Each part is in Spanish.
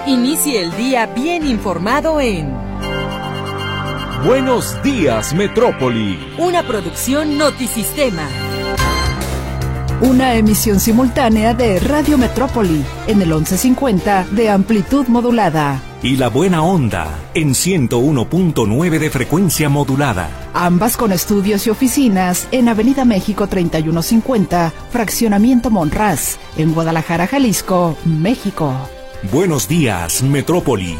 Inicie el día bien informado en Buenos Días, Metrópoli. Una producción Notisistema. Una emisión simultánea de Radio Metrópoli en el 1150 de amplitud modulada. Y La Buena Onda en 101.9 de frecuencia modulada. Ambas con estudios y oficinas en Avenida México 3150, Fraccionamiento Monraz, en Guadalajara, Jalisco, México. Buenos Días, Metrópoli.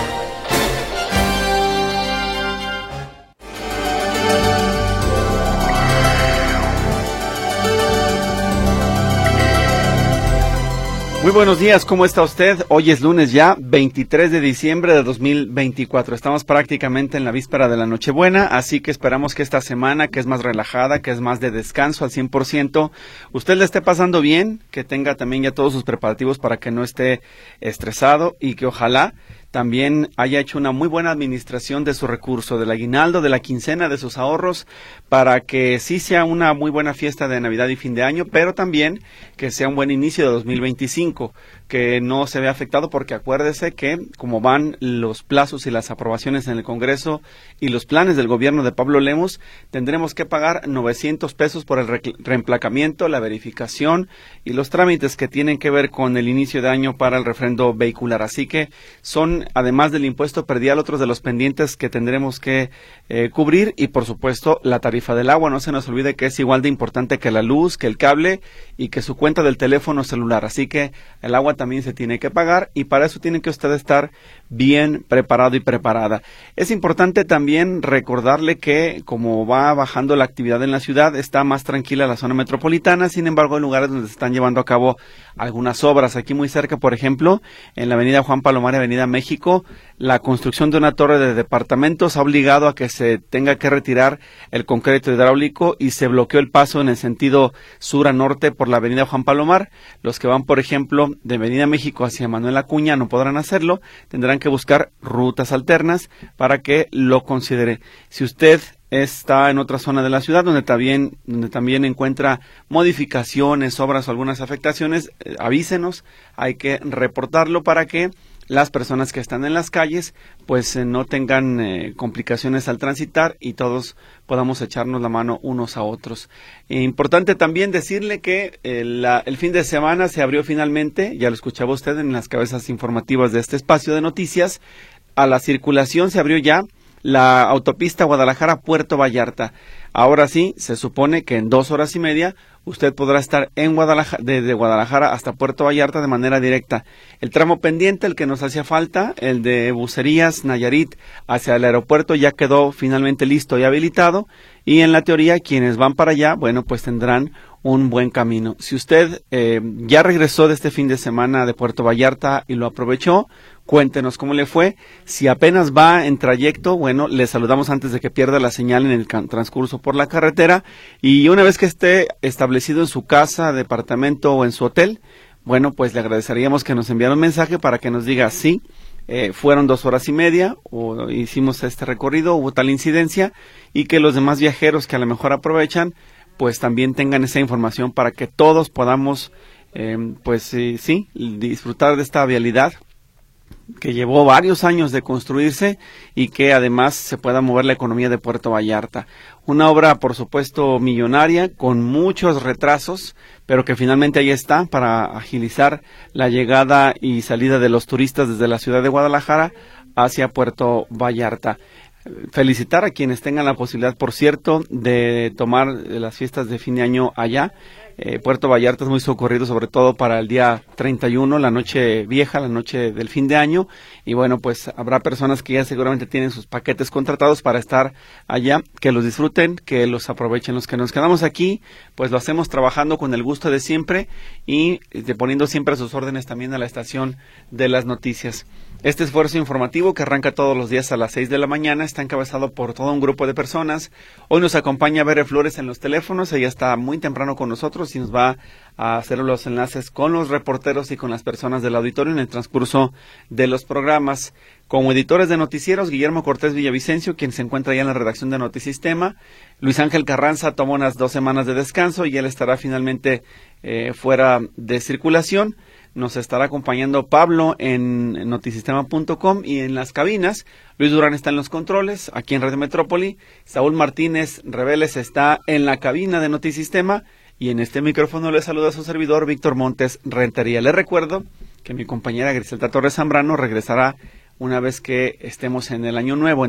Muy buenos días, ¿cómo está usted? Hoy es lunes ya, 23 de diciembre de 2024. Estamos prácticamente en la víspera de la Nochebuena, así que esperamos que esta semana, que es más relajada, que es más de descanso al 100%, usted le esté pasando bien, que tenga también ya todos sus preparativos para que no esté estresado y que ojalá también haya hecho una muy buena administración de su recurso, del aguinaldo, de la quincena, de sus ahorros, para que sí sea una muy buena fiesta de Navidad y fin de año, pero también que sea un buen inicio de 2025, que no se vea afectado, porque acuérdese que como van los plazos y las aprobaciones en el Congreso y los planes del gobierno de Pablo Lemos, tendremos que pagar 900 pesos por el reemplacamiento, la verificación y los trámites que tienen que ver con el inicio de año para el refrendo vehicular. Así que son, además del impuesto predial, otros de los pendientes que tendremos que cubrir, y por supuesto la tarifa del agua. No se nos olvide que es igual de importante que la luz, que el cable y que su cuenta del teléfono celular. Así que el agua también se tiene que pagar, y para eso tiene que usted estar bien preparado y preparada. Es importante también recordarle que como va bajando la actividad en la ciudad, está más tranquila la zona metropolitana. Sin embargo, hay lugares donde se están llevando a cabo algunas obras. Aquí muy cerca, por ejemplo, en la avenida Juan Palomar y avenida México, la construcción de una torre de departamentos ha obligado a que se tenga que retirar el concreto hidráulico y se bloqueó el paso en el sentido sur a norte por la avenida Juan Palomar. Los que van, por ejemplo, de avenida México hacia Manuel Acuña no podrán hacerlo, tendrán que buscar rutas alternas para que lo considere. Si usted está en otra zona de la ciudad donde también encuentra modificaciones, obras o algunas afectaciones, avísenos, hay que reportarlo para que las personas que están en las calles pues no tengan complicaciones al transitar y todos podamos echarnos la mano unos a otros. Importante también decirle que el fin de semana se abrió finalmente, ya lo escuchaba usted en las cabezas informativas de este espacio de noticias, a la circulación se abrió ya la autopista Guadalajara-Puerto Vallarta. Ahora sí, se supone que en 2 horas y media usted podrá estar en Guadalajara, desde Guadalajara hasta Puerto Vallarta de manera directa. El tramo pendiente, el que nos hacía falta, el de Bucerías, Nayarit, hacia el aeropuerto, ya quedó finalmente listo y habilitado. Y en la teoría, quienes van para allá, bueno, pues tendrán un buen camino. Si usted ya regresó de este fin de semana de Puerto Vallarta y lo aprovechó, cuéntenos cómo le fue. Si apenas va en trayecto, bueno, le saludamos antes de que pierda la señal en el transcurso por la carretera. Y una vez que esté establecido en su casa, departamento o en su hotel, bueno, pues le agradeceríamos que nos enviara un mensaje para que nos diga sí, fueron 2 horas y media, o hicimos este recorrido, hubo tal incidencia, y que los demás viajeros que a lo mejor aprovechan, pues también tengan esa información para que todos podamos, sí, disfrutar de esta vialidad que llevó varios años de construirse y que además se pueda mover la economía de Puerto Vallarta. Una obra, por supuesto, millonaria, con muchos retrasos, pero que finalmente ahí está para agilizar la llegada y salida de los turistas desde la ciudad de Guadalajara hacia Puerto Vallarta. Felicitar a quienes tengan la posibilidad, por cierto, de tomar las fiestas de fin de año allá. Puerto Vallarta es muy socorrido, sobre todo para el día 31, la noche vieja, la noche del fin de año, y bueno, pues habrá personas que ya seguramente tienen sus paquetes contratados para estar allá, que los disfruten, que los aprovechen. Los que nos quedamos aquí, pues lo hacemos trabajando con el gusto de siempre y poniendo siempre a sus órdenes también a la estación de las noticias. Este esfuerzo informativo, que arranca todos los días a las 6 de la mañana, está encabezado por todo un grupo de personas. Hoy nos acompaña Bere Flores en los teléfonos. Ella está muy temprano con nosotros y nos va a hacer los enlaces con los reporteros y con las personas del auditorio en el transcurso de los programas. Como editores de noticieros, Guillermo Cortés Villavicencio, quien se encuentra ya en la redacción de Notisistema. Luis Ángel Carranza toma unas 2 semanas de descanso y él estará finalmente fuera de circulación. nos estará acompañando Pablo en notisistema.com y en las cabinas. Luis Durán está en los controles, aquí en Radio Metrópoli. Saúl Martínez Reveles está en la cabina de Notisistema y en este micrófono le saluda a su servidor Víctor Montes Rentería. Le recuerdo que mi compañera Griselda Torres Zambrano regresará una vez que estemos en el año nuevo, en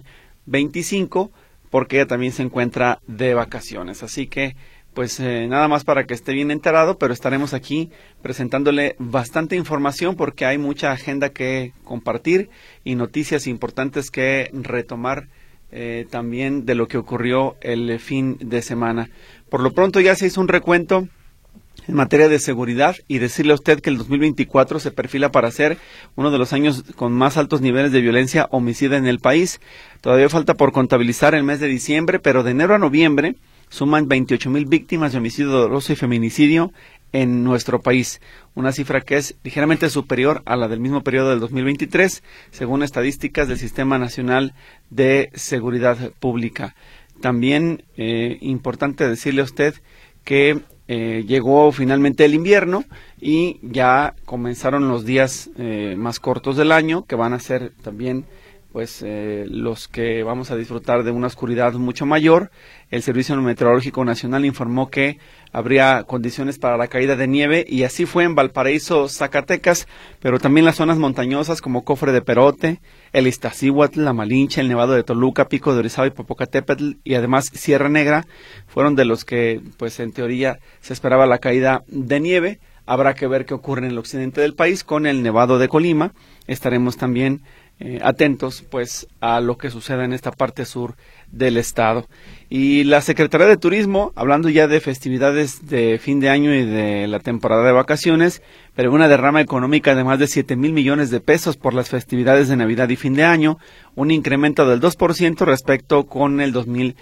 2025, porque ella también se encuentra de vacaciones. Así que pues nada más para que esté bien enterado, pero estaremos aquí presentándole bastante información porque hay mucha agenda que compartir y noticias importantes que retomar también de lo que ocurrió el fin de semana. Por lo pronto ya se hizo un recuento en materia de seguridad y decirle a usted que el 2024 se perfila para ser uno de los años con más altos niveles de violencia homicida en el país. Todavía falta por contabilizar el mes de diciembre, pero de enero a noviembre suman 28,000 víctimas de homicidio doloso y feminicidio en nuestro país, una cifra que es ligeramente superior a la del mismo periodo del 2023, según estadísticas del Sistema Nacional de Seguridad Pública. También importante decirle a usted que llegó finalmente el invierno y ya comenzaron los días más cortos del año, que van a ser también pues los que vamos a disfrutar de una oscuridad mucho mayor. El Servicio Meteorológico Nacional informó que habría condiciones para la caída de nieve y así fue en Valparaíso, Zacatecas, pero también las zonas montañosas como Cofre de Perote, el Iztaccíhuatl, la Malinche, el Nevado de Toluca, Pico de Orizaba y Popocatépetl y además Sierra Negra fueron de los que pues en teoría se esperaba la caída de nieve. Habrá que ver qué ocurre en el occidente del país con el Nevado de Colima. Estaremos también atentos pues a lo que suceda en esta parte sur del estado. Y la Secretaría de Turismo, hablando ya de festividades de fin de año y de la temporada de vacaciones, pero una derrama económica de más de 7,000 millones de pesos por las festividades de Navidad y fin de año, un incremento del 2% respecto con el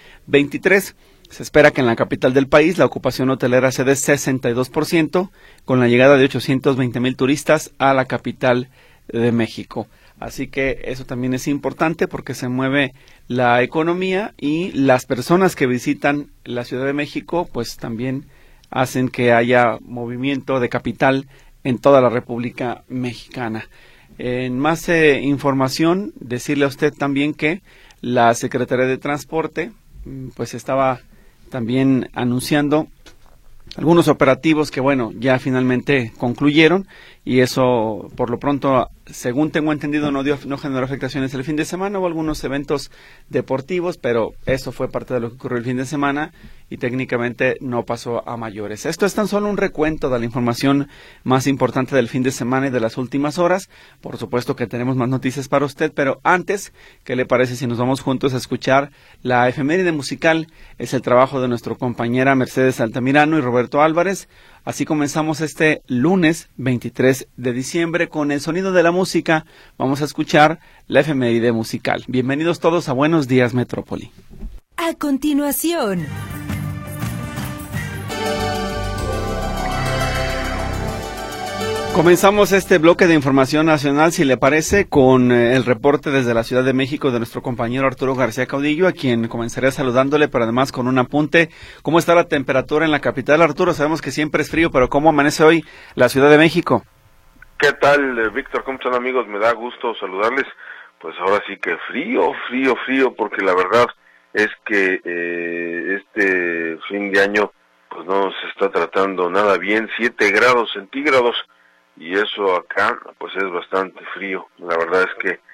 2023. Se espera que en la capital del país la ocupación hotelera sea de 62%, con la llegada de 820,000 turistas a la capital de México. Así que eso también es importante porque se mueve la economía y las personas que visitan la Ciudad de México pues también hacen que haya movimiento de capital en toda la República Mexicana. En más información, decirle a usted también que la Secretaría de Transporte pues estaba también anunciando algunos operativos que bueno, ya finalmente concluyeron y eso por lo pronto, según tengo entendido, no generó afectaciones el fin de semana. Hubo algunos eventos deportivos, pero eso fue parte de lo que ocurrió el fin de semana y técnicamente no pasó a mayores. Esto es tan solo un recuento de la información más importante del fin de semana y de las últimas horas. Por supuesto que tenemos más noticias para usted, pero antes, ¿qué le parece si nos vamos juntos a escuchar la efeméride musical? Es el trabajo de nuestra compañera Mercedes Altamirano y Roberto Álvarez. Así comenzamos este lunes 23 de diciembre con el sonido de la música. Vamos a escuchar la efeméride musical. Bienvenidos todos a Buenos Días Metrópoli. A continuación, comenzamos este bloque de información nacional, si le parece, con el reporte desde la Ciudad de México de nuestro compañero Arturo García Caudillo, a quien comenzaré saludándole, pero además con un apunte. ¿Cómo está la temperatura en la capital, Arturo? Sabemos que siempre es frío, pero ¿cómo amanece hoy la Ciudad de México? ¿Qué tal, Víctor? ¿Cómo están, amigos? Me da gusto saludarles. Pues ahora sí que frío, porque la verdad es que este fin de año pues no se está tratando nada bien. 7 grados centígrados. Y eso acá, pues es bastante frío. La verdad es que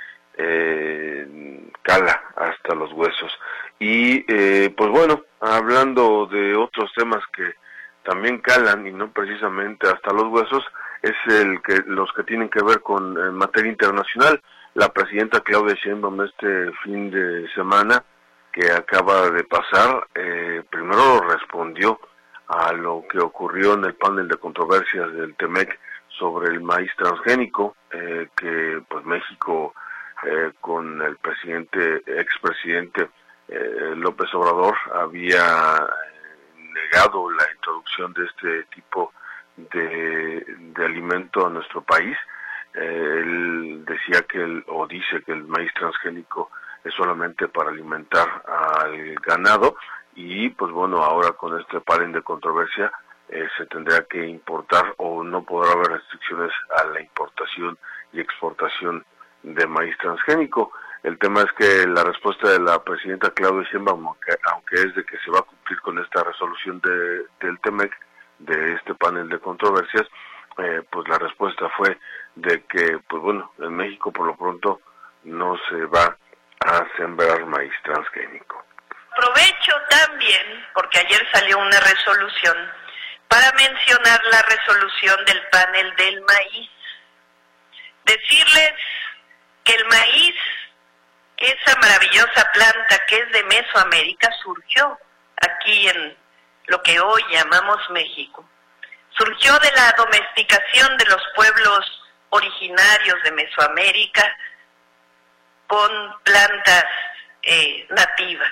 cala hasta los huesos. Y pues bueno, hablando de otros temas que también calan y no precisamente hasta los huesos, es los que tienen que ver con materia internacional. La presidenta Claudia Sheinbaum este fin de semana que acaba de pasar, primero respondió a lo que ocurrió en el panel de controversias del TEMEC sobre el maíz transgénico, que pues México con el expresidente López Obrador había negado la introducción de este tipo de alimento a nuestro país. Él decía dice que el maíz transgénico es solamente para alimentar al ganado y pues bueno, ahora con este panel de controversia se tendrá que importar o no podrá haber restricciones a la importación y exportación de maíz transgénico. El tema es que la respuesta de la presidenta Claudia Sheinbaum, aunque es de que se va a cumplir con esta resolución del TEMEC, de este panel de controversias, pues la respuesta fue de que, pues bueno, en México por lo pronto no se va a sembrar maíz transgénico. Aprovecho también, porque ayer salió una resolución, para mencionar la resolución del panel del maíz. Decirles que el maíz, esa maravillosa planta que es de Mesoamérica, surgió aquí en lo que hoy llamamos México. Surgió de la domesticación de los pueblos originarios de Mesoamérica con plantas nativas.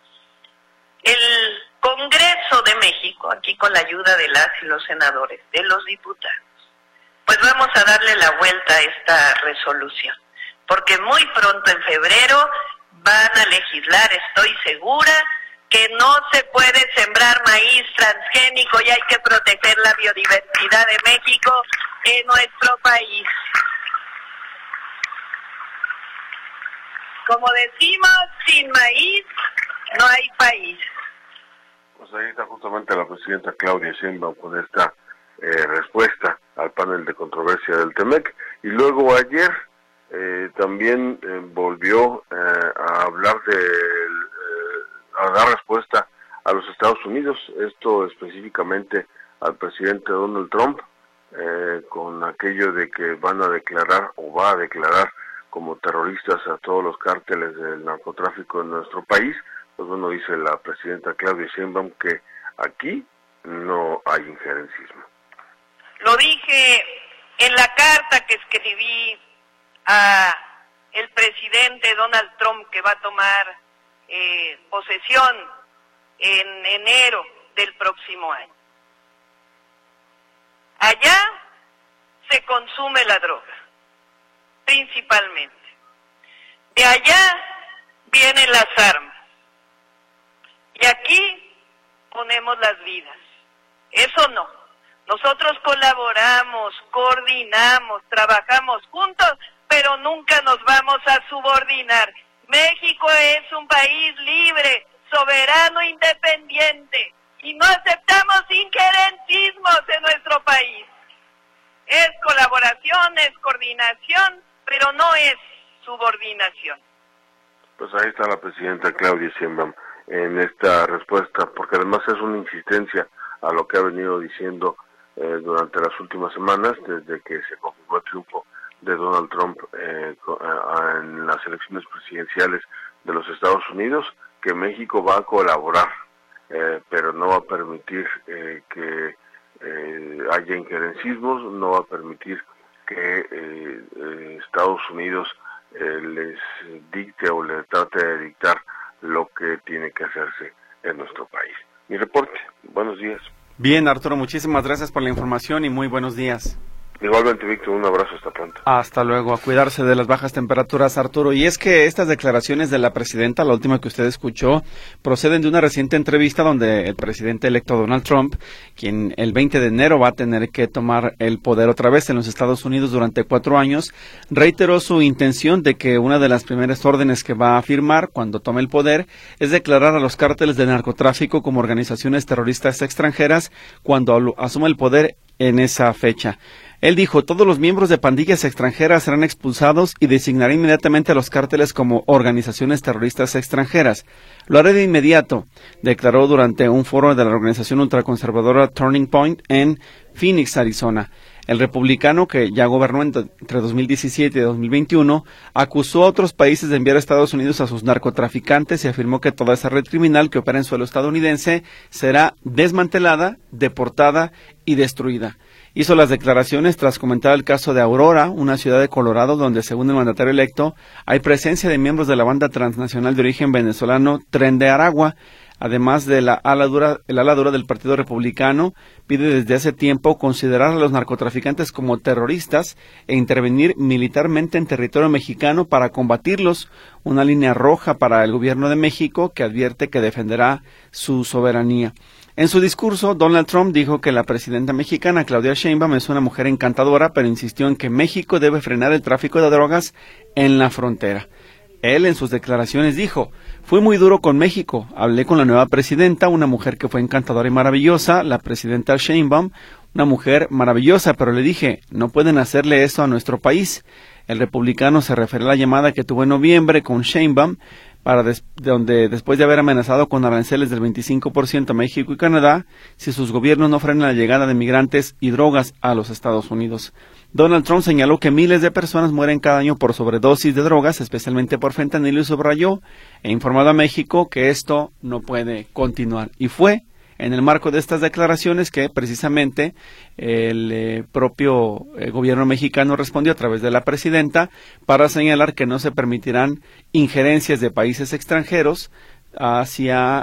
El Congreso de México, aquí con la ayuda de las y los senadores, de los diputados, pues vamos a darle la vuelta a esta resolución, porque muy pronto en febrero van a legislar, estoy segura, que no se puede sembrar maíz transgénico y hay que proteger la biodiversidad de México en nuestro país. Como decimos, sin maíz no hay país. Pues ahí está justamente la presidenta Claudia Sheinbaum con esta respuesta al panel de controversia del TEMEC. Y luego ayer también volvió a hablar a dar respuesta a los Estados Unidos, esto específicamente al presidente Donald Trump, con aquello de que van a declarar o va a declarar como terroristas a todos los cárteles del narcotráfico en nuestro país. Pues bueno, dice la presidenta Claudia Sheinbaum que aquí no hay injerencismo. Lo dije en la carta que escribí a el presidente Donald Trump, que va a tomar posesión en enero del próximo año. Allá se consume la droga, principalmente. De allá vienen las armas. Y aquí ponemos las vidas. Eso no. Nosotros colaboramos, coordinamos, trabajamos juntos, pero nunca nos vamos a subordinar. México es un país libre, soberano, independiente, y no aceptamos injerencismos en nuestro país. Es colaboración, es coordinación, pero no es subordinación. Pues ahí está la presidenta Claudia Sheinbaum en esta respuesta, porque además es una insistencia a lo que ha venido diciendo durante las últimas semanas, desde que se confirmó el triunfo de Donald Trump en las elecciones presidenciales de los Estados Unidos, que México va a colaborar, pero no va a permitir que haya injerencismos, no va a permitir que Estados Unidos les dicte o le trate de dictar lo que tiene que hacerse en nuestro país. Mi reporte, buenos días. Bien, Arturo, muchísimas gracias por la información y muy buenos días. Igualmente, Víctor, un abrazo, hasta pronto. Hasta luego, a cuidarse de las bajas temperaturas, Arturo. Y es que estas declaraciones de la presidenta, la última que usted escuchó, proceden de una reciente entrevista donde el presidente electo Donald Trump, quien el 20 de enero va a tener que tomar el poder otra vez en los Estados Unidos durante 4 años, reiteró su intención de que una de las primeras órdenes que va a firmar cuando tome el poder es declarar a los cárteles de narcotráfico como organizaciones terroristas extranjeras cuando asuma el poder en esa fecha. Él dijo, todos los miembros de pandillas extranjeras serán expulsados y designaré inmediatamente a los cárteles como organizaciones terroristas extranjeras. Lo haré de inmediato, declaró durante un foro de la organización ultraconservadora Turning Point en Phoenix, Arizona. El republicano, que ya gobernó entre 2017 y 2021, acusó a otros países de enviar a Estados Unidos a sus narcotraficantes y afirmó que toda esa red criminal que opera en suelo estadounidense será desmantelada, deportada y destruida. Hizo las declaraciones tras comentar el caso de Aurora, una ciudad de Colorado donde, según el mandatario electo, hay presencia de miembros de la banda transnacional de origen venezolano Tren de Aragua. Además de el ala dura del Partido Republicano, pide desde hace tiempo considerar a los narcotraficantes como terroristas e intervenir militarmente en territorio mexicano para combatirlos, una línea roja para el gobierno de México que advierte que defenderá su soberanía. En su discurso, Donald Trump dijo que la presidenta mexicana Claudia Sheinbaum es una mujer encantadora, pero insistió en que México debe frenar el tráfico de drogas en la frontera. Él en sus declaraciones dijo: fui muy duro con México, hablé con la nueva presidenta, una mujer que fue encantadora y maravillosa, la presidenta Sheinbaum, una mujer maravillosa, pero le dije, no pueden hacerle eso a nuestro país. El republicano se refiere a la llamada que tuvo en noviembre con Sheinbaum, donde después de haber amenazado con aranceles del 25% a México y Canadá, si sus gobiernos no frenan la llegada de migrantes y drogas a los Estados Unidos. Donald Trump señaló que miles de personas mueren cada año por sobredosis de drogas, especialmente por fentanilo, y subrayó e informado a México que esto no puede continuar. Y fue en el marco de estas declaraciones que precisamente el propio gobierno mexicano respondió a través de la presidenta para señalar que no se permitirán injerencias de países extranjeros hacia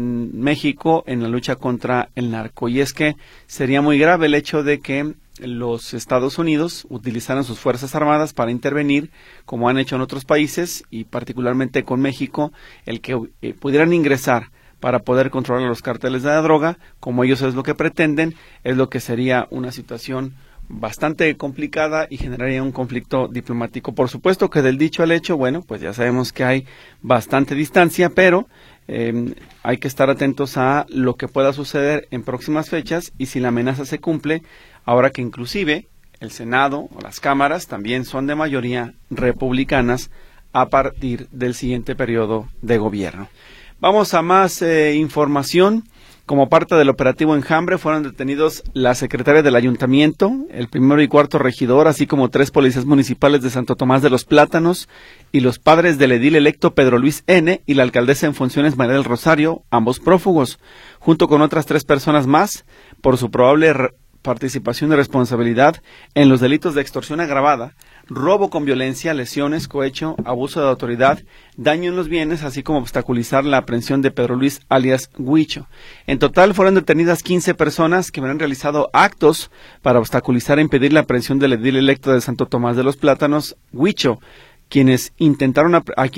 México en la lucha contra el narco. Y es que sería muy grave el hecho de que los Estados Unidos utilizaran sus fuerzas armadas para intervenir, como han hecho en otros países, y particularmente con México, el que pudieran ingresar para poder controlar los cárteles de la droga, como ellos es lo que pretenden, es lo que sería una situación bastante complicada y generaría un conflicto diplomático. Por supuesto que del dicho al hecho, bueno, pues ya sabemos que hay bastante distancia, pero hay que estar atentos a lo que pueda suceder en próximas fechas y si la amenaza se cumple, ahora que inclusive el Senado o las cámaras también son de mayoría republicanas a partir del siguiente periodo de gobierno. Vamos a más información. Como parte del operativo Enjambre fueron detenidos la secretaria del ayuntamiento, el primero y cuarto regidor, así como 3 policías municipales de Santo Tomás de los Plátanos y los padres del edil electo Pedro Luis N. y la alcaldesa en funciones María del Rosario, ambos prófugos, junto con otras 3 personas más, por su probable participación y responsabilidad en los delitos de extorsión agravada, robo con violencia, lesiones, cohecho, abuso de autoridad, daño en los bienes, así como obstaculizar la aprehensión de Pedro Luis alias Huicho. En total fueron detenidas 15 personas que habrían realizado actos para obstaculizar e impedir la aprehensión del edil electo de Santo Tomás de los Plátanos, Huicho, quienes intentaron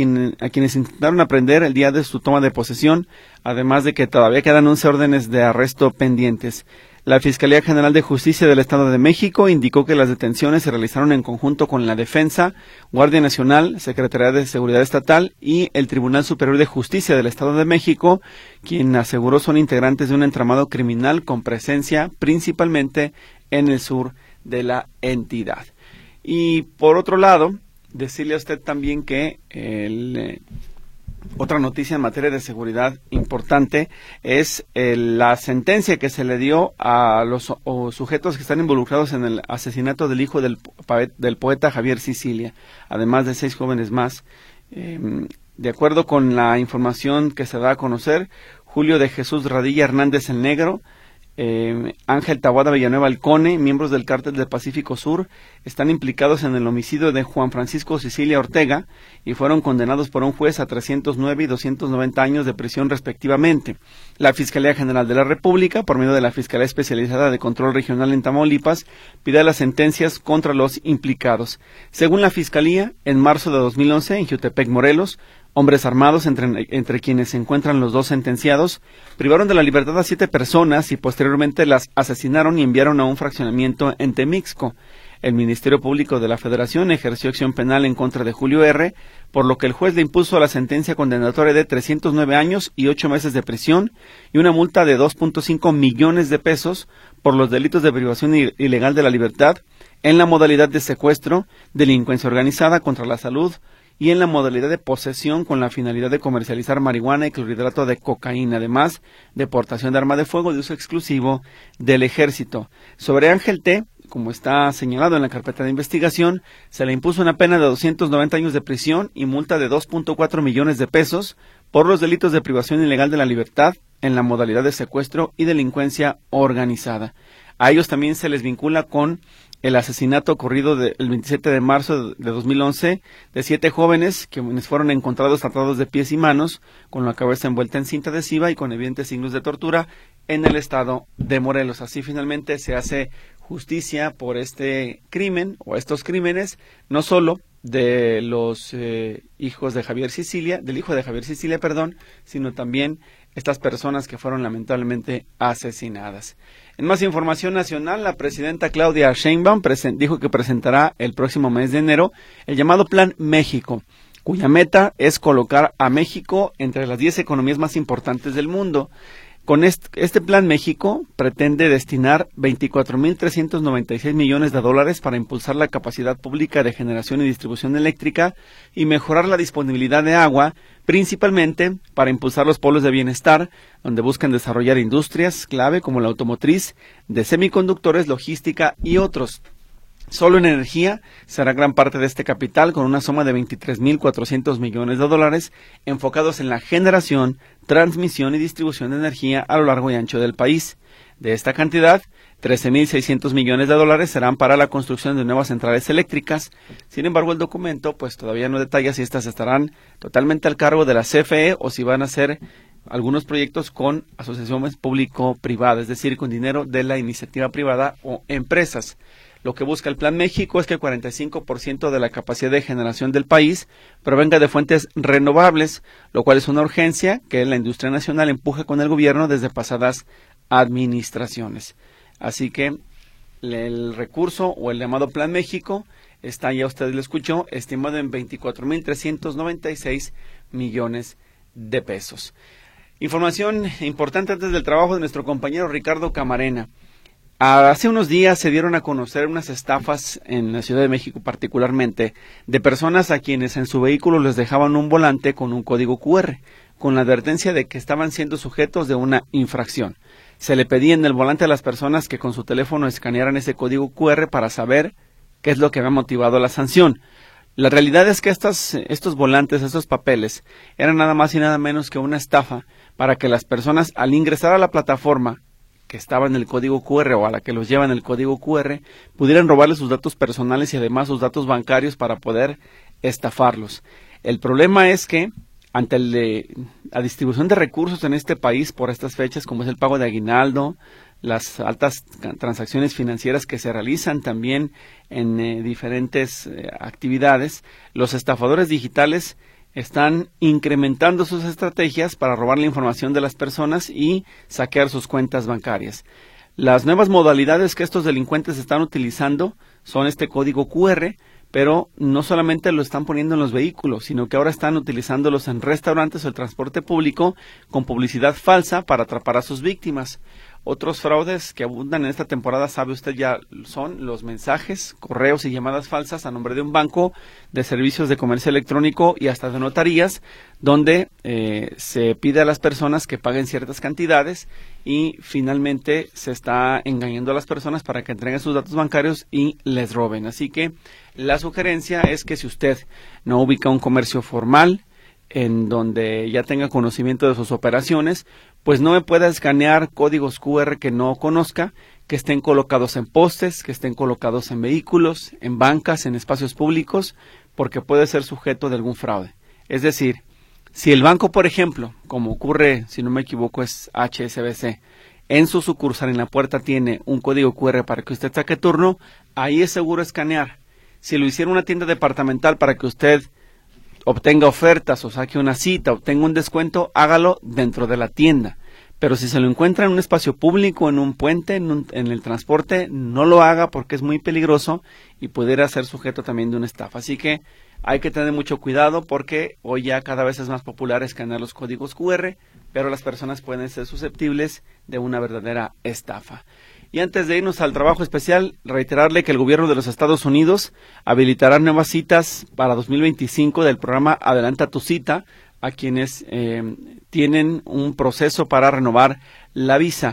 aprender el día de su toma de posesión, además de que todavía quedan 11 órdenes de arresto pendientes. La Fiscalía General de Justicia del Estado de México indicó que las detenciones se realizaron en conjunto con la Defensa, Guardia Nacional, Secretaría de Seguridad Estatal y el Tribunal Superior de Justicia del Estado de México, quien aseguró son integrantes de un entramado criminal con presencia principalmente en el sur de la entidad. Y por otro lado, decirle a usted también que otra noticia en materia de seguridad importante es la sentencia que se le dio a los sujetos que están involucrados en el asesinato del hijo del poeta Javier Sicilia, además de 6 jóvenes más. De acuerdo con la información que se da a conocer, Julio de Jesús Radilla Hernández el Negro, Ángel Taboada Villanueva Alcone, miembros del Cártel del Pacífico Sur, están implicados en el homicidio de Juan Francisco Sicilia Ortega y fueron condenados por un juez a 309 y 290 años de prisión respectivamente. La Fiscalía General de la República, por medio de la Fiscalía Especializada de Control Regional en Tamaulipas, pide las sentencias contra los implicados. Según la Fiscalía, en marzo de 2011, en Jiutepec, Morelos, hombres armados, entre quienes se encuentran los 2 sentenciados, privaron de la libertad a 7 personas y posteriormente las asesinaron y enviaron a un fraccionamiento en Temixco. El Ministerio Público de la Federación ejerció acción penal en contra de Julio R., por lo que el juez le impuso la sentencia condenatoria de 309 años y 8 meses de prisión y una multa de 2.5 millones de pesos por los delitos de privación ilegal de la libertad en la modalidad de secuestro, delincuencia organizada contra la salud, y en la modalidad de posesión con la finalidad de comercializar marihuana y clorhidrato de cocaína, además de portación de arma de fuego de uso exclusivo del Ejército. Sobre Ángel T., como está señalado en la carpeta de investigación, se le impuso una pena de 290 años de prisión y multa de 2.4 millones de pesos por los delitos de privación ilegal de la libertad en la modalidad de secuestro y delincuencia organizada. A ellos también se les vincula con el asesinato ocurrido el 27 de marzo de 2011 de 7 jóvenes quienes fueron encontrados atados de pies y manos, con la cabeza envuelta en cinta adhesiva y con evidentes signos de tortura en el estado de Morelos. Así finalmente se hace justicia por este crimen o estos crímenes, no solo de los hijos de Javier Sicilia, del hijo de Javier Sicilia, sino también estas personas que fueron lamentablemente asesinadas. En más información nacional, la presidenta Claudia Sheinbaum dijo que presentará el próximo mes de enero el llamado Plan México, cuya meta es colocar a México entre las 10 economías más importantes del mundo. Con este Plan México pretende destinar 24.396 millones de dólares para impulsar la capacidad pública de generación y distribución eléctrica y mejorar la disponibilidad de agua, principalmente para impulsar los polos de bienestar, donde buscan desarrollar industrias clave como la automotriz, de semiconductores, logística y otros. Solo en energía será gran parte de este capital, con una suma de 23.400 millones de dólares enfocados en la generación, transmisión y distribución de energía a lo largo y ancho del país. De esta cantidad, 13.600 millones de dólares serán para la construcción de nuevas centrales eléctricas. Sin embargo, el documento pues todavía no detalla si estas estarán totalmente al cargo de la CFE o si van a ser algunos proyectos con asociaciones público-privadas, es decir, con dinero de la iniciativa privada o empresas. Lo que busca el Plan México es que el 45% de la capacidad de generación del país provenga de fuentes renovables, lo cual es una urgencia que la industria nacional empuje con el gobierno desde pasadas administraciones. Así que el recurso o el llamado Plan México está, ya usted lo escuchó, estimado en 24.396 millones de pesos. Información importante antes del trabajo de nuestro compañero Ricardo Camarena. Hace unos días se dieron a conocer unas estafas en la Ciudad de México particularmente de personas a quienes en su vehículo les dejaban un volante con un código QR, con la advertencia de que estaban siendo sujetos de una infracción. Se le pedía en el volante a las personas que con su teléfono escanearan ese código QR para saber qué es lo que había motivado la sanción. La realidad es que estos volantes, estos papeles, eran nada más y nada menos que una estafa para que las personas al ingresar a la plataforma que estaba en el código QR o a la que los llevan el código QR, pudieran robarles sus datos personales y además sus datos bancarios para poder estafarlos. El problema es que ante la distribución de recursos en este país por estas fechas, como es el pago de aguinaldo, las altas transacciones financieras que se realizan también en diferentes actividades, los estafadores digitales están incrementando sus estrategias para robar la información de las personas y saquear sus cuentas bancarias. Las nuevas modalidades que estos delincuentes están utilizando son este código QR, pero no solamente lo están poniendo en los vehículos, sino que ahora están utilizándolos en restaurantes o el transporte público con publicidad falsa para atrapar a sus víctimas. Otros fraudes que abundan en esta temporada, sabe usted ya, son los mensajes, correos y llamadas falsas a nombre de un banco, de servicios de comercio electrónico y hasta de notarías, donde se pide a las personas que paguen ciertas cantidades y finalmente se está engañando a las personas para que entreguen sus datos bancarios y les roben. Así que la sugerencia es que si usted no ubica un comercio formal, en donde ya tenga conocimiento de sus operaciones, pues no me pueda escanear códigos QR que no conozca, que estén colocados en postes, que estén colocados en vehículos, en bancas, en espacios públicos, porque puede ser sujeto de algún fraude. Es decir, si el banco, por ejemplo, como ocurre, si no me equivoco, es HSBC, en su sucursal en la puerta tiene un código QR para que usted saque turno, ahí es seguro escanear. Si lo hiciera una tienda departamental para que usted obtenga ofertas o saque una cita, obtenga un descuento, hágalo dentro de la tienda. Pero si se lo encuentra en un espacio público, en un puente, en el transporte, no lo haga porque es muy peligroso y pudiera ser sujeto también de una estafa. Así que hay que tener mucho cuidado porque hoy ya cada vez es más popular escanear los códigos QR, pero las personas pueden ser susceptibles de una verdadera estafa. Y antes de irnos al trabajo especial, reiterarle que el gobierno de los Estados Unidos habilitará nuevas citas para 2025 del programa Adelanta tu Cita a quienes tienen un proceso para renovar la visa.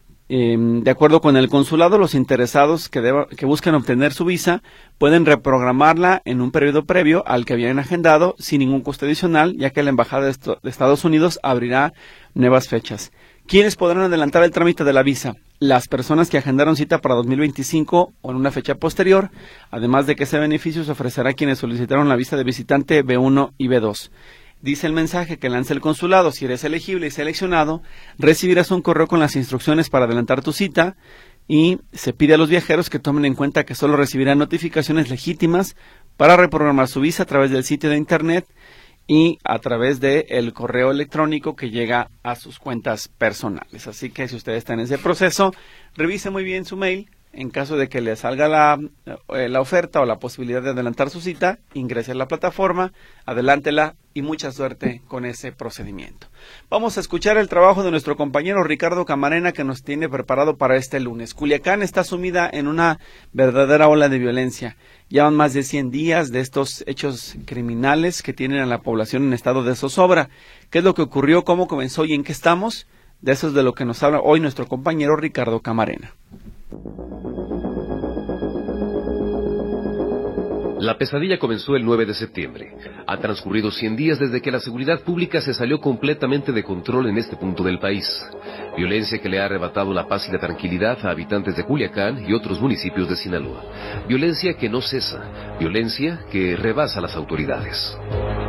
De acuerdo con el consulado, los interesados que busquen obtener su visa pueden reprogramarla en un periodo previo al que habían agendado sin ningún costo adicional, ya que la Embajada de Estados Unidos abrirá nuevas fechas. ¿Quiénes podrán adelantar el trámite de la visa? Las personas que agendaron cita para 2025 o en una fecha posterior, además de que ese beneficio se ofrecerá a quienes solicitaron la visa de visitante B1 y B2. Dice el mensaje que lanza el consulado: si eres elegible y seleccionado, recibirás un correo con las instrucciones para adelantar tu cita y se pide a los viajeros que tomen en cuenta que solo recibirán notificaciones legítimas para reprogramar su visa a través del sitio de internet y a través de el correo electrónico que llega a sus cuentas personales. Así que si usted está en ese proceso, revise muy bien su mail. En caso de que le salga la oferta o la posibilidad de adelantar su cita, ingrese a la plataforma, adelántela y mucha suerte con ese procedimiento. Vamos a escuchar el trabajo de nuestro compañero Ricardo Camarena, que nos tiene preparado para este lunes. Culiacán está sumida en una verdadera ola de violencia. Llevan más de 100 días de estos hechos criminales que tienen a la población en estado de zozobra. ¿Qué es lo que ocurrió? ¿Cómo comenzó y en qué estamos? De eso es de lo que nos habla hoy nuestro compañero Ricardo Camarena. La pesadilla comenzó el 9 de septiembre. Ha transcurrido 100 días desde que la seguridad pública se salió completamente de control en este punto del país. Violencia que le ha arrebatado la paz y la tranquilidad a habitantes de Culiacán y otros municipios de Sinaloa. Violencia que no cesa. Violencia que rebasa las autoridades.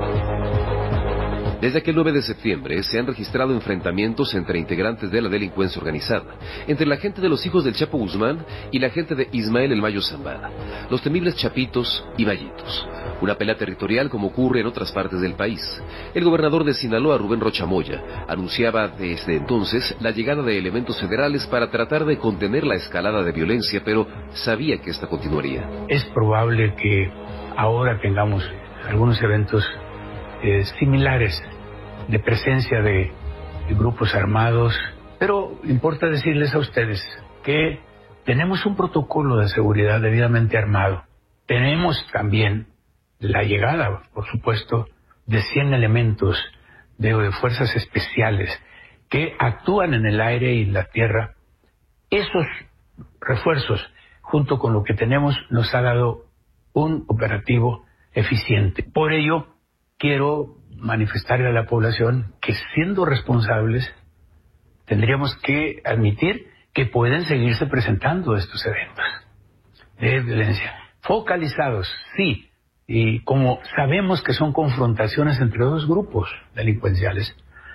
Desde aquel 9 de septiembre se han registrado enfrentamientos entre integrantes de la delincuencia organizada, entre la gente de los hijos del Chapo Guzmán y la gente de Ismael El Mayo Zambada, los temibles Chapitos y Mayitos. Una pelea territorial como ocurre en otras partes del país. El gobernador de Sinaloa, Rubén Rocha Moya, anunciaba desde entonces la llegada de elementos federales para tratar de contener la escalada de violencia, pero sabía que esta continuaría. Es probable que ahora tengamos algunos eventos similares de presencia de grupos armados, pero importa decirles a ustedes que tenemos un protocolo de seguridad debidamente armado. Tenemos también la llegada, por supuesto, de 100 elementos de fuerzas especiales que actúan en el aire y la tierra. Esos refuerzos, junto con lo que tenemos, nos ha dado un operativo eficiente. Por ello, quiero manifestarle a la población que, siendo responsables, tendríamos que admitir que pueden seguirse presentando estos eventos de violencia. Focalizados, sí, y como sabemos que son confrontaciones entre dos grupos delincuenciales,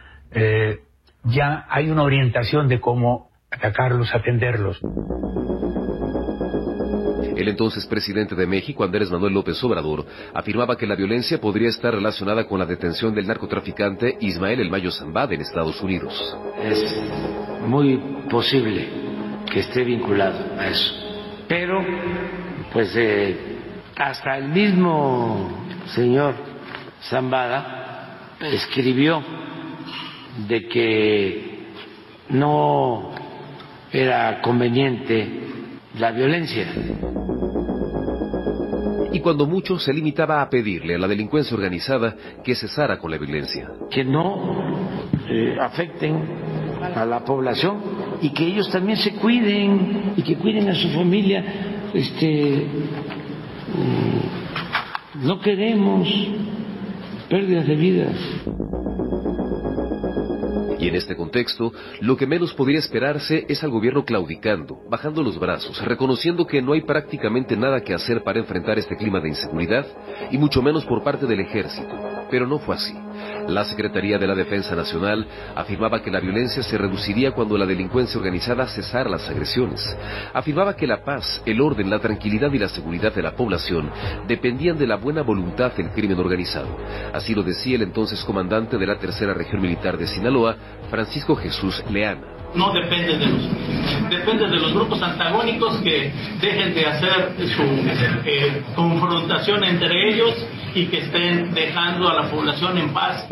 ya hay una orientación de cómo atacarlos, atenderlos. El entonces presidente de México, Andrés Manuel López Obrador, afirmaba que la violencia podría estar relacionada con la detención del narcotraficante Ismael El Mayo Zambada en Estados Unidos. Es muy posible que esté vinculado a eso. Pero, pues, hasta el mismo señor Zambada escribió de que no era conveniente la violencia. Y cuando mucho se limitaba a pedirle a la delincuencia organizada que cesara con la violencia. Que no afecten a la población y que ellos también se cuiden y que cuiden a su familia. No queremos pérdidas de vidas. Y en este contexto, lo que menos podría esperarse es al gobierno claudicando, bajando los brazos, reconociendo que no hay prácticamente nada que hacer para enfrentar este clima de inseguridad, y mucho menos por parte del ejército. Pero no fue así. La Secretaría de la Defensa Nacional afirmaba que la violencia se reduciría cuando la delincuencia organizada cesara las agresiones. Afirmaba que la paz, el orden, la tranquilidad y la seguridad de la población dependían de la buena voluntad del crimen organizado. Así lo decía el entonces comandante de la Tercera Región Militar de Sinaloa, Francisco Jesús Leana. No depende de nosotros, depende de los grupos antagónicos que dejen de hacer su confrontación entre ellos y que estén dejando a la población en paz.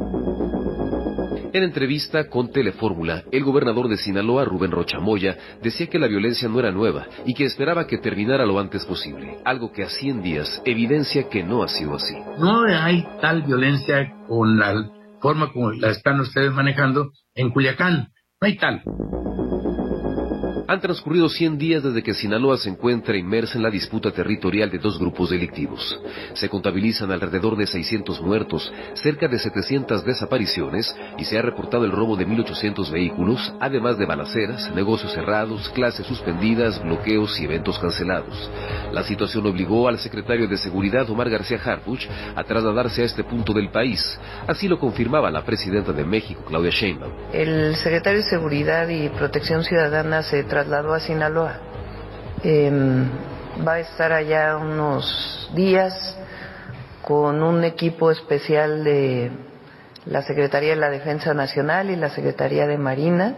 En entrevista con Telefórmula, el gobernador de Sinaloa, Rubén Rocha Moya, decía que la violencia no era nueva y que esperaba que terminara lo antes posible, algo que a 100 días evidencia que no ha sido así. No hay tal violencia con la forma como la están ustedes manejando en Culiacán. No hay tal. Han transcurrido 100 días desde que Sinaloa se encuentra inmersa en la disputa territorial de dos grupos delictivos. Se contabilizan alrededor de 600 muertos, cerca de 700 desapariciones y se ha reportado el robo de 1,800 vehículos, además de balaceras, negocios cerrados, clases suspendidas, bloqueos y eventos cancelados. La situación obligó al secretario de Seguridad, Omar García Harfuch, a trasladarse a este punto del país. Así lo confirmaba la presidenta de México, Claudia Sheinbaum. El secretario de Seguridad y Protección Ciudadana se trasladó a Sinaloa. Va a estar allá unos días con un equipo especial de la Secretaría de la Defensa Nacional y la Secretaría de Marina,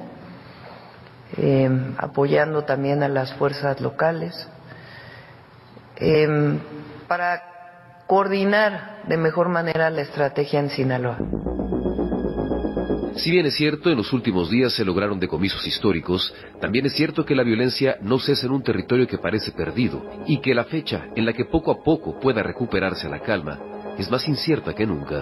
apoyando también a las fuerzas locales, para coordinar de mejor manera la estrategia en Sinaloa. Si bien es cierto, en los últimos días se lograron decomisos históricos, también es cierto que la violencia no cesa en un territorio que parece perdido y que la fecha en la que poco a poco pueda recuperarse la calma es más incierta que nunca.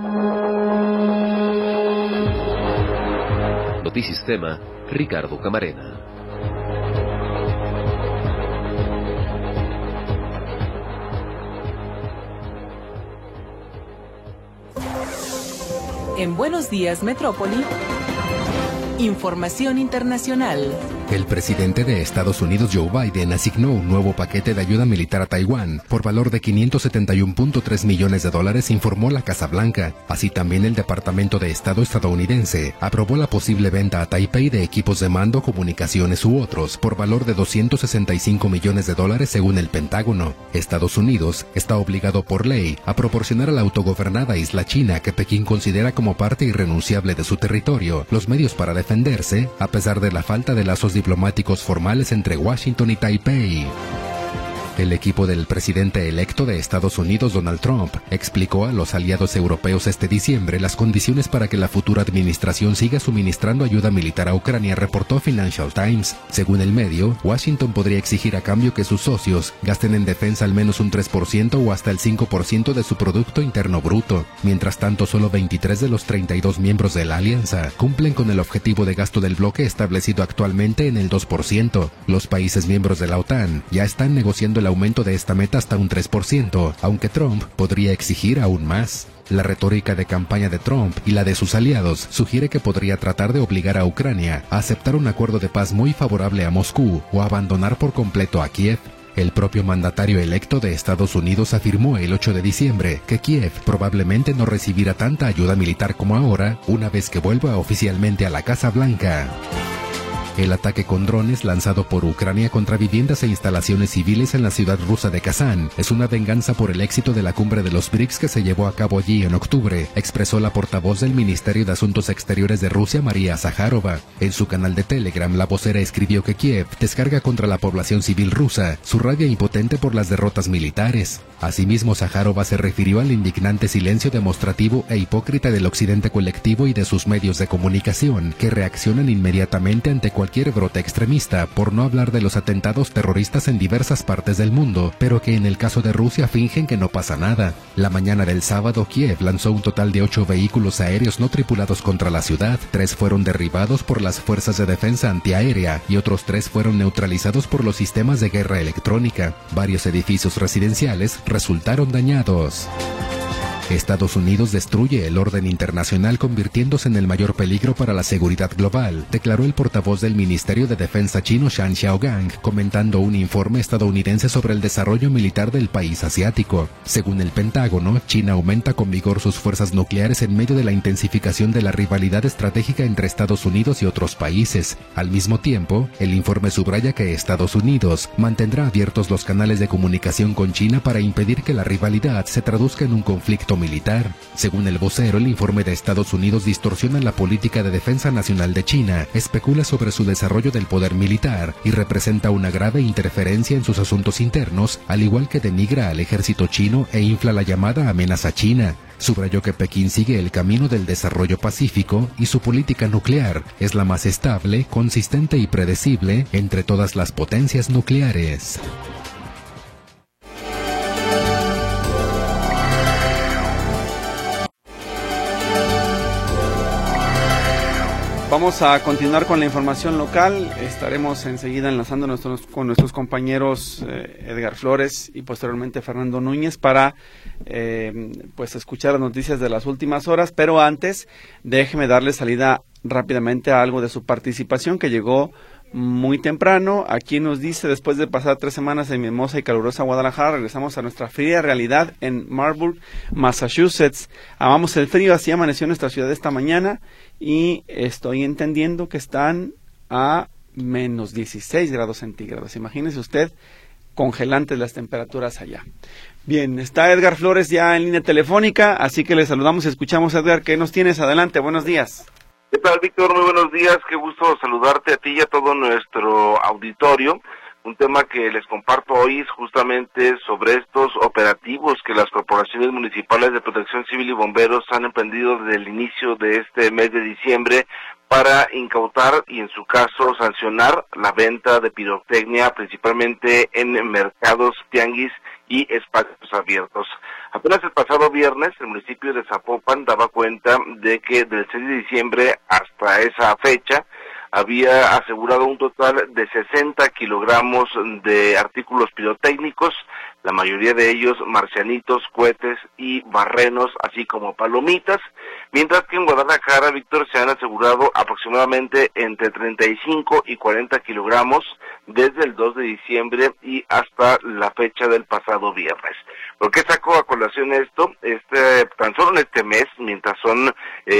Notisistema, Ricardo Camarena. En Buenos Días Metrópoli, información internacional. El presidente de Estados Unidos, Joe Biden, asignó un nuevo paquete de ayuda militar a Taiwán por valor de $571.3 millones, informó la Casa Blanca. Así también el Departamento de Estado estadounidense aprobó la posible venta a Taipei de equipos de mando, comunicaciones u otros por valor de $265 millones, según el Pentágono. Estados Unidos está obligado por ley a proporcionar a la autogobernada isla china, que Pekín considera como parte irrenunciable de su territorio, los medios para defenderse, a pesar de la falta de lazos diplomáticos formales entre Washington y Taipei. El equipo del presidente electo de Estados Unidos, Donald Trump, explicó a los aliados europeos este diciembre las condiciones para que la futura administración siga suministrando ayuda militar a Ucrania, reportó Financial Times. Según el medio, Washington podría exigir a cambio que sus socios gasten en defensa al menos un 3% o hasta el 5% de su Producto Interno Bruto. Mientras tanto, solo 23 de los 32 miembros de la alianza cumplen con el objetivo de gasto del bloque establecido actualmente en el 2%. Los países miembros de la OTAN ya están negociando el aumento de esta meta hasta un 3%, aunque Trump podría exigir aún más. La retórica de campaña de Trump y la de sus aliados sugiere que podría tratar de obligar a Ucrania a aceptar un acuerdo de paz muy favorable a Moscú o a abandonar por completo a Kiev. El propio mandatario electo de Estados Unidos afirmó el 8 de diciembre que Kiev probablemente no recibirá tanta ayuda militar como ahora, una vez que vuelva oficialmente a la Casa Blanca. El ataque con drones lanzado por Ucrania contra viviendas e instalaciones civiles en la ciudad rusa de Kazán es una venganza por el éxito de la cumbre de los BRICS que se llevó a cabo allí en octubre, expresó la portavoz del Ministerio de Asuntos Exteriores de Rusia, María Zaharova. En su canal de Telegram, la vocera escribió que Kiev descarga contra la población civil rusa su rabia impotente por las derrotas militares. Asimismo, Zaharova se refirió al indignante silencio demostrativo e hipócrita del occidente colectivo y de sus medios de comunicación, que reaccionan inmediatamente ante cualquier brote extremista, por no hablar de los atentados terroristas en diversas partes del mundo, pero que en el caso de Rusia fingen que no pasa nada. La mañana del sábado, Kiev lanzó un total de 8 vehículos aéreos no tripulados contra la ciudad. 3 fueron derribados por las fuerzas de defensa antiaérea y otros 3 fueron neutralizados por los sistemas de guerra electrónica. Varios edificios residenciales resultaron dañados. Estados Unidos destruye el orden internacional convirtiéndose en el mayor peligro para la seguridad global, declaró el portavoz del Ministerio de Defensa chino Shan Xiaogang, comentando un informe estadounidense sobre el desarrollo militar del país asiático. Según el Pentágono, China aumenta con vigor sus fuerzas nucleares en medio de la intensificación de la rivalidad estratégica entre Estados Unidos y otros países. Al mismo tiempo, el informe subraya que Estados Unidos mantendrá abiertos los canales de comunicación con China para impedir que la rivalidad se traduzca en un conflicto militar. Según el vocero, el informe de Estados Unidos distorsiona la política de defensa nacional de China, especula sobre su desarrollo del poder militar y representa una grave interferencia en sus asuntos internos, al igual que denigra al ejército chino e infla la llamada amenaza china. Subrayó que Pekín sigue el camino del desarrollo pacífico y su política nuclear es la más estable, consistente y predecible entre todas las potencias nucleares. Vamos a continuar con la información local. Estaremos enseguida enlazándonos con nuestros compañeros Edgar Flores y posteriormente Fernando Núñez para pues escuchar las noticias de las últimas horas. Pero antes, déjeme darle salida rápidamente a algo de su participación que llegó muy temprano. Aquí nos dice: después de pasar 3 semanas en mi hermosa y calurosa Guadalajara, regresamos a nuestra fría realidad en Marburg, Massachusetts. Amamos el frío, así amaneció nuestra ciudad esta mañana y estoy entendiendo que están a menos 16 grados centígrados. Imagínese usted, congelantes las temperaturas allá. Bien, está Edgar Flores ya en línea telefónica, así que le saludamos y escuchamos. Edgar, ¿qué nos tienes? Adelante, buenos días. ¿Qué tal, Víctor? Muy buenos días, qué gusto saludarte a ti y a todo nuestro auditorio. Un tema que les comparto hoy es justamente sobre estos operativos que las corporaciones municipales de protección civil y bomberos han emprendido desde el inicio de este mes de diciembre para incautar y en su caso sancionar la venta de pirotecnia principalmente en mercados, tianguis y espacios abiertos. Apenas el pasado viernes el municipio de Zapopan daba cuenta de que del 6 de diciembre hasta esa fecha había asegurado un total de 60 kilogramos de artículos pirotécnicos, la mayoría de ellos marcianitos, cohetes y barrenos, así como palomitas, mientras que en Guadalajara, Víctor, se han asegurado aproximadamente entre 35 y 40 kilogramos desde el 2 de diciembre y hasta la fecha del pasado viernes. ¿Por qué saco a colación esto? Tan solo en este mes, mientras son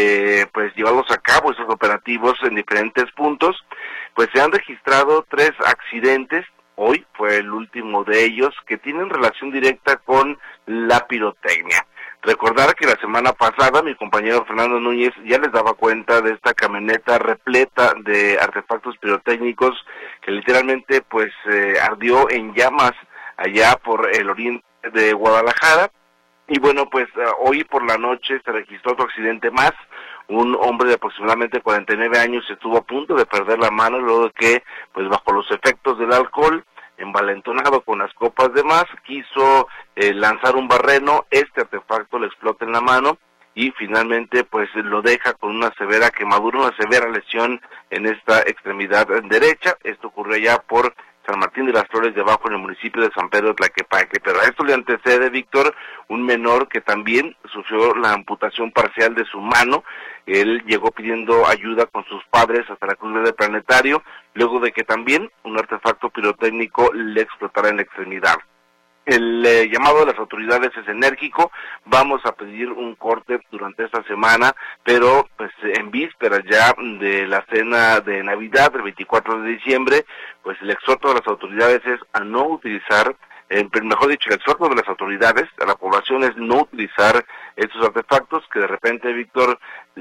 pues llevados a cabo esos operativos en diferentes puntos, pues se han registrado 3 accidentes. Hoy fue el último de ellos que tienen relación directa con la pirotecnia. Recordar que la semana pasada mi compañero Fernando Núñez ya les daba cuenta de esta camioneta repleta de artefactos pirotécnicos que literalmente pues ardió en llamas allá por el oriente de Guadalajara. Y bueno, pues hoy por la noche se registró otro accidente más. Un hombre de aproximadamente 49 años estuvo a punto de perder la mano luego de que, pues bajo los efectos del alcohol, envalentonado con las copas de más, quiso lanzar un barreno. Este artefacto le explota en la mano y finalmente pues lo deja con una severa quemadura, una severa lesión en esta extremidad derecha. Esto ocurrió allá por San Martín de las Flores de Abajo en el municipio de San Pedro de Tlaquepaque, pero a esto le antecede, Víctor, un menor que también sufrió la amputación parcial de su mano. Él llegó pidiendo ayuda con sus padres hasta la Cruz Verde Planetario, luego de que también un artefacto pirotécnico le explotara en la extremidad. El llamado de las autoridades es enérgico. Vamos a pedir un corte durante esta semana, pero pues en vísperas ya de la cena de Navidad, el 24 de diciembre, pues el exhorto de las autoridades es a no utilizar, mejor dicho, el exhorto de las autoridades a la población es no utilizar estos artefactos que de repente, Víctor,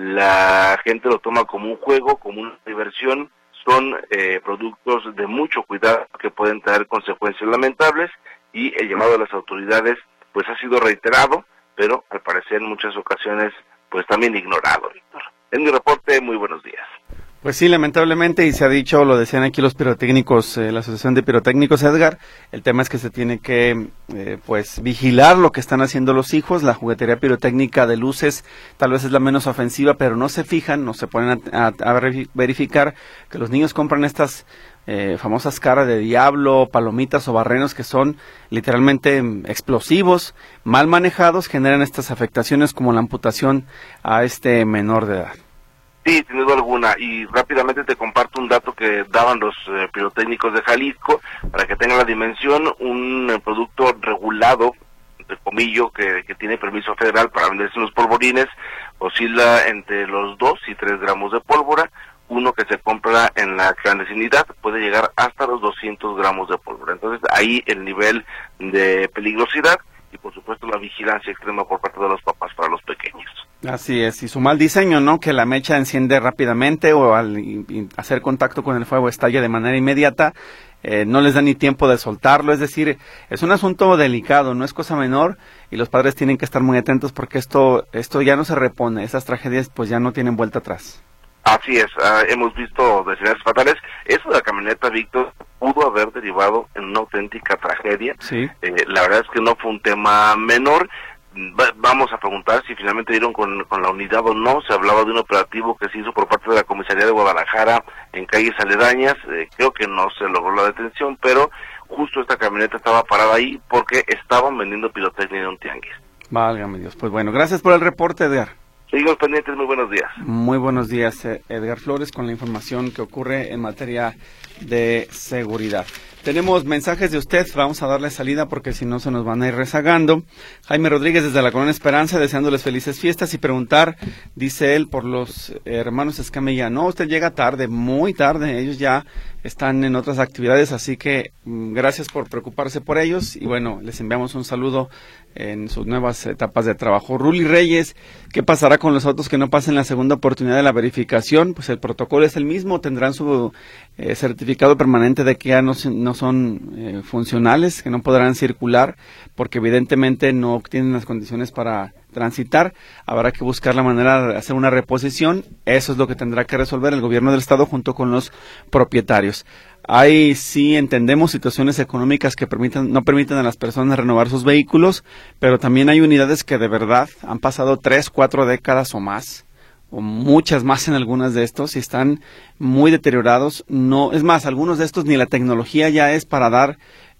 la gente lo toma como un juego, como una diversión. Son productos de mucho cuidado que pueden traer consecuencias lamentables. Y el llamado de las autoridades pues ha sido reiterado, pero al parecer en muchas ocasiones pues también ignorado, Víctor. En mi reporte, muy buenos días. Pues sí, lamentablemente, y se ha dicho, lo decían aquí los pirotécnicos, la Asociación de Pirotécnicos, Edgar, el tema es que se tiene que pues vigilar lo que están haciendo los hijos. La juguetería pirotécnica de luces tal vez es la menos ofensiva, pero no se fijan, no se ponen a verificar que los niños compran estas famosas caras de diablo, palomitas o barrenos que son literalmente explosivos, mal manejados, generan estas afectaciones como la amputación a este menor de edad. Sí, sin duda alguna, y rápidamente te comparto un dato que daban los pirotécnicos de Jalisco, para que tengan la dimensión. Un producto regulado, de comillo, que tiene permiso federal para venderse en los polvorines, oscila entre los 2 y 3 gramos de pólvora. Uno que se compra en la clandestinidad puede llegar hasta los 200 gramos de pólvora. Entonces ahí el nivel de peligrosidad y por supuesto la vigilancia extrema por parte de los papás para los pequeños. Así es, y su mal diseño, ¿no? Que la mecha enciende rápidamente o al hacer contacto con el fuego estalla de manera inmediata, no les da ni tiempo de soltarlo. Es decir, es un asunto delicado, no es cosa menor, y los padres tienen que estar muy atentos porque esto ya no se repone. Esas tragedias pues ya no tienen vuelta atrás. Así es, hemos visto desenlaces fatales. Eso de la camioneta, Víctor, pudo haber derivado en una auténtica tragedia. Sí. La verdad es que no fue un tema menor. Vamos a preguntar si finalmente dieron con la unidad o no. Se hablaba de un operativo que se hizo por parte de la Comisaría de Guadalajara en calles aledañas. Creo que no se logró la detención, pero justo esta camioneta estaba parada ahí porque estaban vendiendo pirotecnia en un tianguis. Válgame Dios. Pues bueno, gracias por el reporte, Edgar. Seguimos pendientes, muy buenos días. Muy buenos días, Edgar Flores, con la información que ocurre en materia de seguridad. Tenemos mensajes de usted, vamos a darle salida porque si no se nos van a ir rezagando. Jaime Rodríguez desde la Colonia Esperanza, deseándoles felices fiestas y preguntar, dice él, por los hermanos Escamilla. No, usted llega tarde, muy tarde, ellos ya están en otras actividades, así que gracias por preocuparse por ellos y bueno, les enviamos un saludo en sus nuevas etapas de trabajo. Ruli Reyes, ¿qué pasará con los autos que no pasen la segunda oportunidad de la verificación? Pues el protocolo es el mismo, tendrán su certificado permanente de que ya no son funcionales, que no podrán circular, porque evidentemente no tienen las condiciones para transitar. Habrá que buscar la manera de hacer una reposición, eso es lo que tendrá que resolver el gobierno del estado junto con los propietarios. Hay, sí, entendemos situaciones económicas que no permiten a las personas renovar sus vehículos, pero también hay unidades que de verdad han pasado 3, 4 décadas o más, o muchas más en algunas de estos, y están muy deteriorados. No, es más, algunos de estos ni la tecnología ya es para dar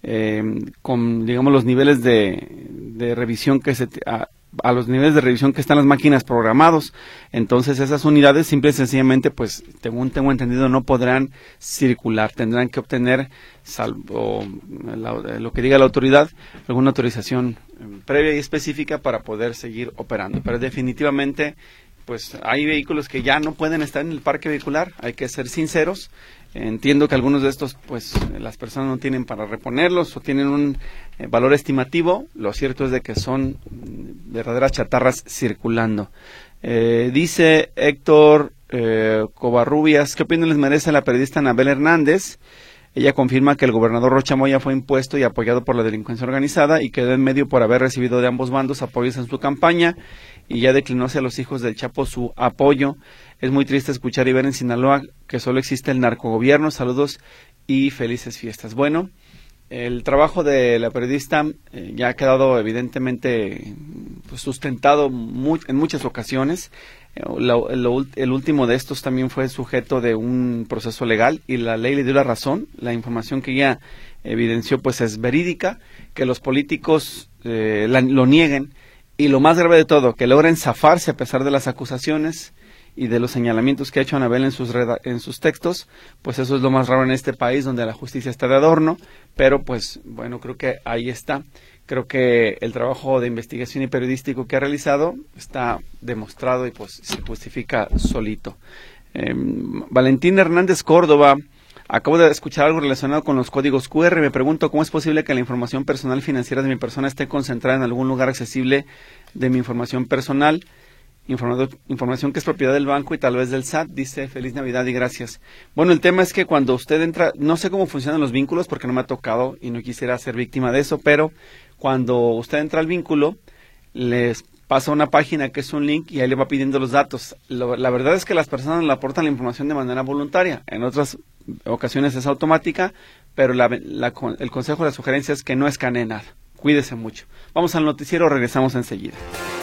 con, digamos, los niveles de revisión a los niveles de revisión que están las máquinas programados. Entonces esas unidades simple y sencillamente, pues según tengo entendido, no podrán circular, tendrán que obtener, salvo lo que diga la autoridad, alguna autorización previa y específica para poder seguir operando. Pero definitivamente pues hay vehículos que ya no pueden estar en el parque vehicular, hay que ser sinceros. Entiendo que algunos de estos, pues, las personas no tienen para reponerlos o tienen un valor estimativo. Lo cierto es de que son verdaderas chatarras circulando. Dice Héctor Covarrubias, ¿qué opinión les merece la periodista Anabel Hernández? Ella confirma que el gobernador Rocha Moya fue impuesto y apoyado por la delincuencia organizada y quedó en medio por haber recibido de ambos bandos apoyos en su campaña y ya declinó hacia los hijos del Chapo su apoyo. Es muy triste escuchar y ver en Sinaloa que solo existe el narcogobierno. Saludos y felices fiestas. Bueno, el trabajo de la periodista ya ha quedado evidentemente pues, sustentado en muchas ocasiones. El último de estos también fue sujeto de un proceso legal y la ley le dio la razón. La información que ella evidenció pues es verídica, que los políticos lo nieguen y lo más grave de todo, que logren zafarse a pesar de las acusaciones y de los señalamientos que ha hecho Anabel en sus textos, pues eso es lo más raro en este país donde la justicia está de adorno, pero pues bueno, creo que ahí está. Creo que el trabajo de investigación y periodístico que ha realizado está demostrado y pues se justifica solito. Valentín Hernández Córdoba, acabo de escuchar algo relacionado con los códigos QR. Me pregunto cómo es posible que la información personal financiera de mi persona esté concentrada en algún lugar accesible de mi información personal. Información que es propiedad del banco y tal vez del SAT. Dice feliz Navidad y gracias. Bueno, el tema es que cuando usted entra, no sé cómo funcionan los vínculos porque no me ha tocado y no quisiera ser víctima de eso, pero cuando usted entra al vínculo, les pasa una página que es un link y ahí le va pidiendo los datos. La verdad es que las personas le aportan la información de manera voluntaria. En otras ocasiones es automática, pero el consejo, la sugerencia es que no escanee nada. Cuídese mucho. Vamos al noticiero, regresamos enseguida.